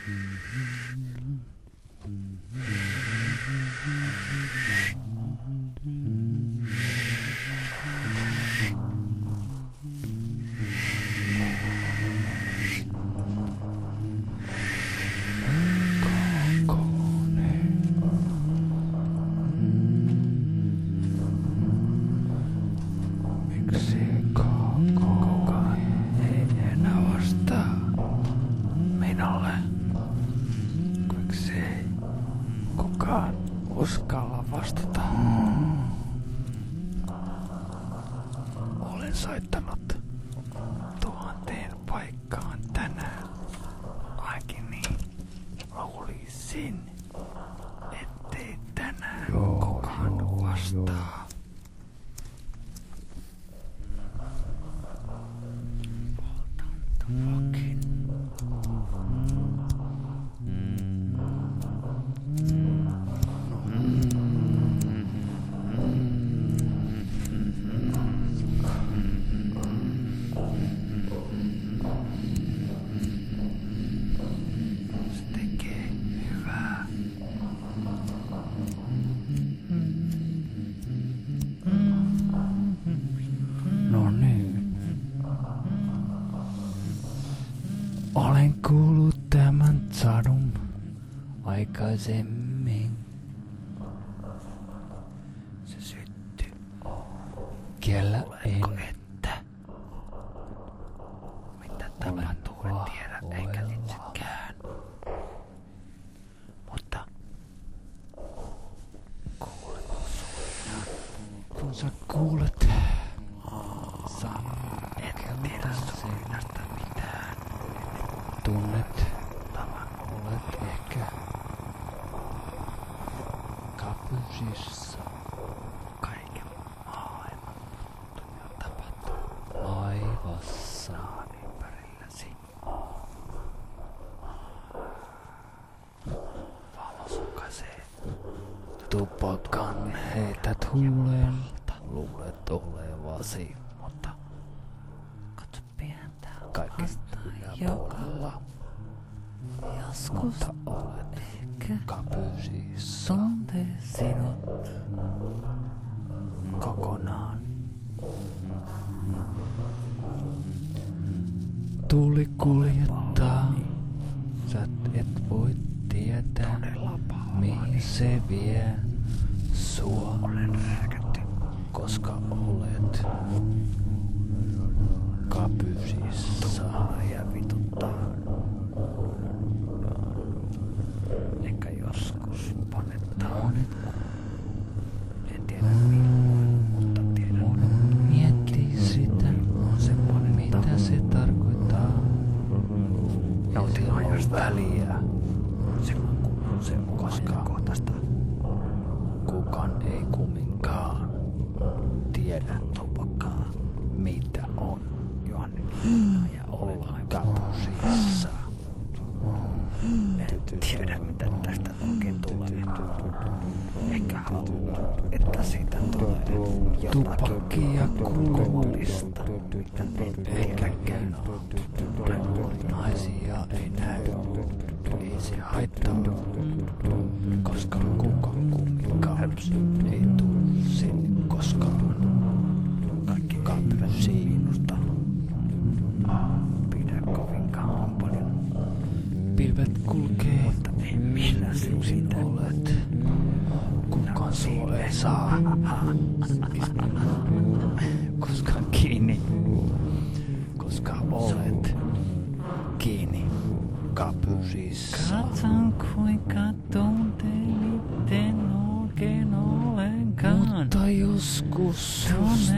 Uskalla vastata. Olen soittanut 1000 paikkaan tänään. Ainakin niin luulisin, ettei tänään kukaan vastaa. Poltan tupakin. Olen kuullut tämän sadun aikaisemmin. Se syttyi. Kellä en. Että? Mitä tapahtuu, en tiedä, eikä itsekään. Mutta kuulet suinaan. Kun sä kuulet, et tiedä suinasta mitään. Tunnet, olet ehkä kapusissa. Kaiken maailman muuttumia tapahtuu laivassa ympärilläsi. Valo sukaisee. Tupakan heität huuleen. Luulet olevasi, mutta katso pientä kaikesta yläpuolella. Joskus olet ehkä kapysissa. Tuntee sinut kokonaan. Tuuli kuljettaa. Sä et voi tietää, mihin se vie sua. Koska olet kapysissa. Ja vituttaa. Ehkä joskus panettaa. En tiedä milloin, mutta tiedän. Mieti sitä, mitä se tarkoittaa. Nautin ajasta väliä. Silloin kun se on kohtaista. Kukaan ei kumminkaan tiedä tupakkaa, mitä on Johanni ja ollaan kapusissa. En tiedä, mitä tästä oikein tulee. Enkä halua, että siitä tulee tupakkia kuulumallista. Eikä kerro. Naisia ei näy. Ei se haittaa, koska kukaan kumminkaan ei tule sinne koskaan. Kaikki kapyvät siinusta. Pidä kovinkaan paljon. Pilvet kulkee, mutta ei minä sinä olet. Kukaan sua ei saa. Koskaan kiinni. Koska olet kiinni kapusissa. Katson kuinka tunteellinen oikein olenkaan. Mutta joskus